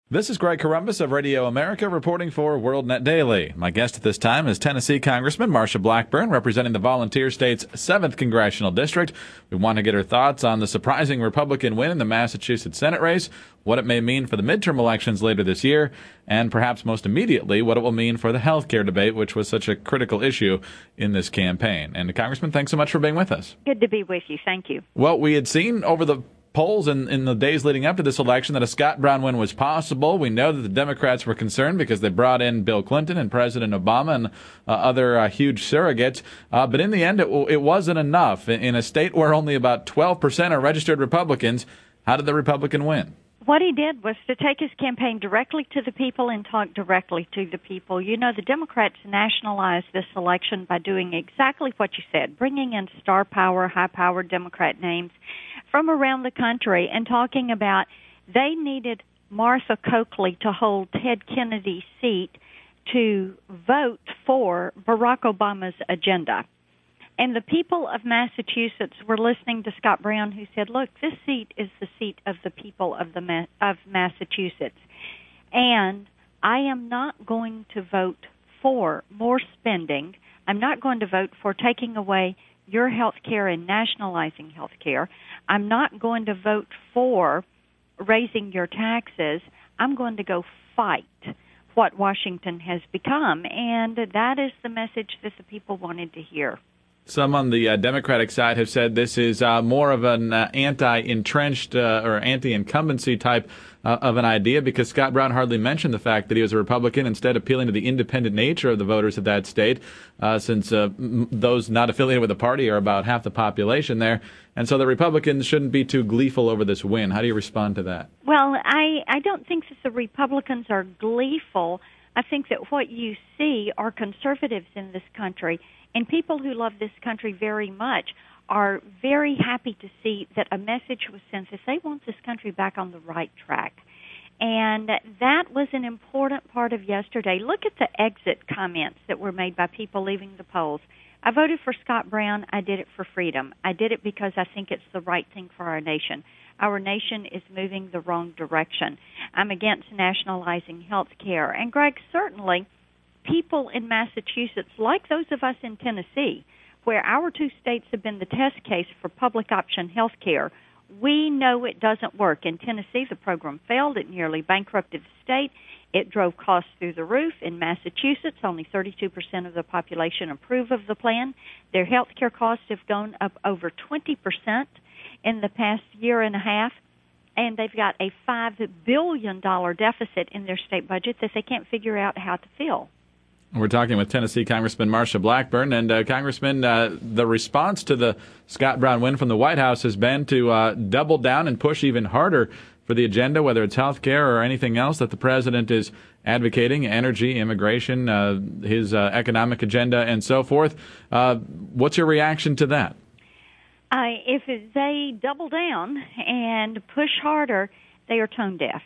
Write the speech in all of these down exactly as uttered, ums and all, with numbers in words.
This is Greg Corombos of Radio America reporting for WorldNet Daily. My guest at this time is Tennessee Congressman Marsha Blackburn, representing the Volunteer State's seventh Congressional District. We want to get her thoughts on the surprising Republican win in the Massachusetts Senate race, what it may mean for the midterm elections later this year, and perhaps most immediately, what it will mean for the health care debate, which was such a critical issue in this campaign. And, Congressman, thanks so much for being with us. Good to be with you. Thank you. Well, we had seen over the polls in, in the days leading up to this election that a Scott Brown win was possible. We know that the Democrats were concerned because they brought in Bill Clinton and President Obama and uh, other uh, huge surrogates. Uh, but in the end, it, it wasn't enough. In, in a state where only about twelve percent are registered Republicans, how did the Republican win? What he did was to take his campaign directly to the people and talk directly to the people. You know, the Democrats nationalized this election by doing exactly what you said, bringing in star power, high-powered Democrat names from around the country and talking about they needed Martha Coakley to hold Ted Kennedy's seat to vote for Barack Obama's agenda. And the people of Massachusetts were listening to Scott Brown, who said, look, this seat is the seat of the people of the Ma- of Massachusetts. And I am not going to vote for more spending. I'm not going to vote for taking away your health care and nationalizing health care. I'm not going to vote for raising your taxes. I'm going to go fight what Washington has become. And that is the message that the people wanted to hear. Some on the uh, Democratic side have said this is uh, more of an uh, anti-entrenched uh, or anti-incumbency type uh, of an idea, because Scott Brown hardly mentioned the fact that he was a Republican, instead appealing to the independent nature of the voters of that state, uh, since uh, m- those not affiliated with the party are about half the population there. And so the Republicans shouldn't be too gleeful over this win. How do you respond to that? Well, I, I don't think that the Republicans are gleeful. I think that what you see are conservatives in this country, and people who love this country very much are very happy to see that a message was sent that they want this country back on the right track. And that was an important part of yesterday. Look at the exit comments that were made by people leaving the polls. I voted for Scott Brown. I did it for freedom. I did it because I think it's the right thing for our nation. Our nation is moving the wrong direction. I'm against nationalizing health care. And, Greg, certainly people in Massachusetts, like those of us in Tennessee, where our two states have been the test case for public option health care, we know it doesn't work. In Tennessee, the program failed. It nearly bankrupted the state. It drove costs through the roof. In Massachusetts, only thirty-two percent of the population approve of the plan. Their health care costs have gone up over twenty percent in the past year and a half, and they've got a five billion dollars deficit in their state budget that they can't figure out how to fill. We're talking with Tennessee Congressman Marsha Blackburn. And, uh, Congressman, uh, the response to the Scott Brown win from the White House has been to uh, double down and push even harder for the agenda, whether it's health care or anything else that the president is advocating, energy, immigration, uh, his uh, economic agenda, and so forth. Uh, what's your reaction to that? Uh, if they double down and push harder, they are tone deaf.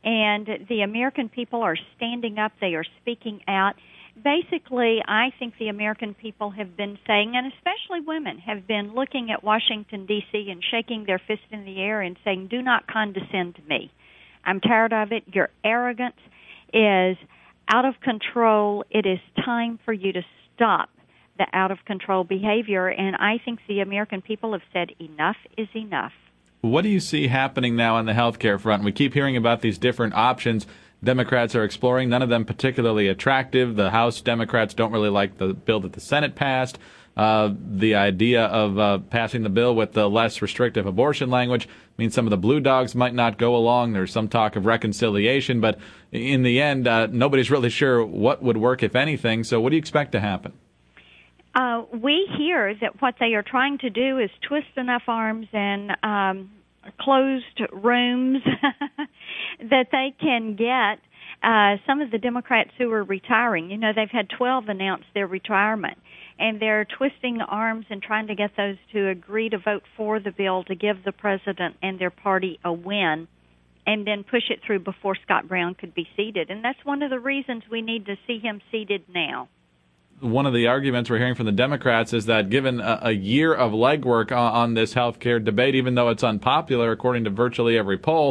And the American people are standing up. They are speaking out. Basically, I think the American people have been saying, and especially women, have been looking at Washington, D C and shaking their fist in the air and saying, do not condescend to me. I'm tired of it. Your arrogance is out of control. It is time for you to stop the out-of-control behavior. And I think the American people have said enough is enough. What do you see happening now on the health care front? We keep hearing about these different options Democrats are exploring, none of them particularly attractive. The House Democrats don't really like the bill that the Senate passed. Uh, the idea of uh, passing the bill with the less restrictive abortion language means some of the blue dogs might not go along. There's some talk of reconciliation, but in the end, uh, nobody's really sure what would work, if anything. So what do you expect to happen? Uh, we hear that what they are trying to do is twist enough arms and um, closed rooms that they can get uh, some of the Democrats who are retiring. You know, they've had twelve announce their retirement, and they're twisting arms and trying to get those to agree to vote for the bill to give the president and their party a win, and then push it through before Scott Brown could be seated. And that's one of the reasons we need to see him seated now. One of the arguments we're hearing from the Democrats is that given a, a year of legwork on, on this health care debate, even though it's unpopular according to virtually every poll,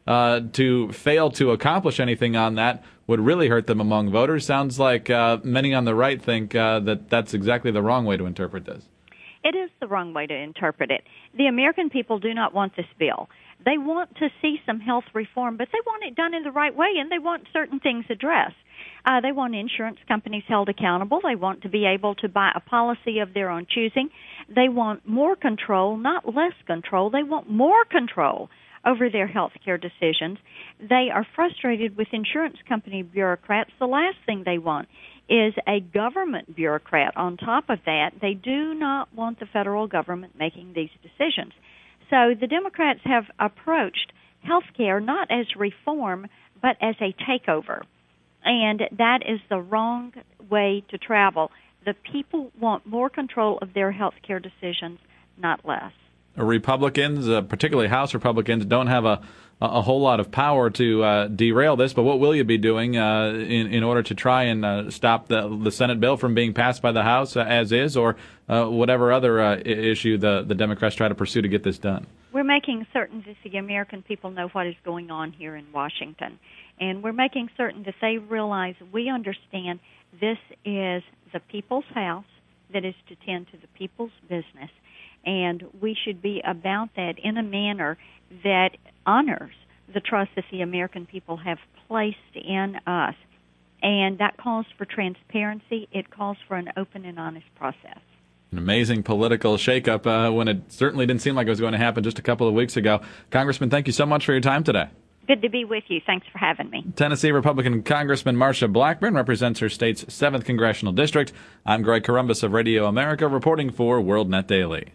uh, to fail to accomplish anything on that would really hurt them among voters. Sounds like uh, many on the right think uh, that that's exactly the wrong way to interpret this. It is the wrong way to interpret it. The American people do not want this bill. They want to see some health reform, but they want it done in the right way, and they want certain things addressed. Uh, they want insurance companies held accountable. They want to be able to buy a policy of their own choosing. They want more control, not less control. They want more control over their health care decisions. They are frustrated with insurance company bureaucrats. The last thing they want is a government bureaucrat on top of that. They do not want the federal government making these decisions. So the Democrats have approached health care not as reform, but as a takeover. And that is the wrong way to travel. The people want more control of their health care decisions, not less. Republicans, uh, particularly House Republicans, don't have a, a whole lot of power to uh, derail this, but what will you be doing uh, in, in order to try and uh, stop the, the Senate bill from being passed by the House uh, as is, or uh, whatever other uh, issue the, the Democrats try to pursue to get this done? We're making certain that the American people know what is going on here in Washington, and we're making certain that they realize we understand this is the people's house that is to tend to the people's business, and we should be about that in a manner that honors the trust that the American people have placed in us. And that calls for transparency. It calls for an open and honest process. An amazing political shakeup uh, when it certainly didn't seem like it was going to happen just a couple of weeks ago. Congressman, thank you so much for your time today. Good to be with you. Thanks for having me. Tennessee Republican Congressman Marsha Blackburn represents her state's seventh Congressional District. I'm Greg Corombos of Radio America, reporting for WorldNet Daily.